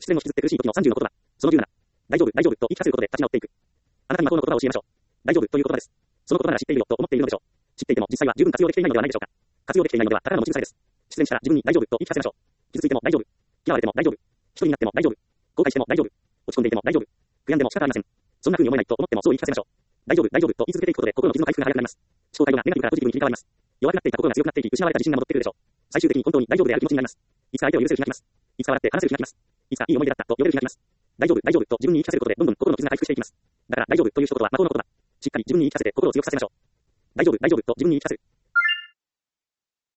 失恋を引きずって苦しい時の30の言葉。その17。大丈夫、大丈夫と言い聞かせることで立ち直っていく。あなたに魔法の言葉を教えましょう。大丈夫という言葉です。その言葉なら知っているよと思っているのでしょう。知っていても実際は十分活用できていないのではないでしょうか。活用できていないのではただの持ち腐れです。失恋したら自分に大丈夫と言い聞かせましょう。傷ついても大丈夫。嫌われても大丈夫。一人になっても大丈夫。後悔しても大丈夫。落ち込んでいても大丈夫。悔やんでも仕方ありません。そんな風に思えないと思ってもそう言い聞かせましょう。大丈夫、大丈夫と言い続けていくことで心の傷の回復が早くなります。思考態度がネガティブからポジティブに切り替わります。弱くなっていた心が強くなっていき、失われた自信が戻ってくるでしょう。最終的に本当に大丈夫である気持ちになります。いつか相手を許せる日が来ます。いつか笑って話せる日が来ます。いつかいい思い出だったと呼べる日が来ます。大丈夫、大丈夫と自分に言い聞かせることでどんどん心の傷が回復していきます。だから大丈夫という一言は魔法の言葉。しっかり自分に言い聞かせて心を強くさせましょう。大丈夫、大丈夫と自分に言い聞かせる。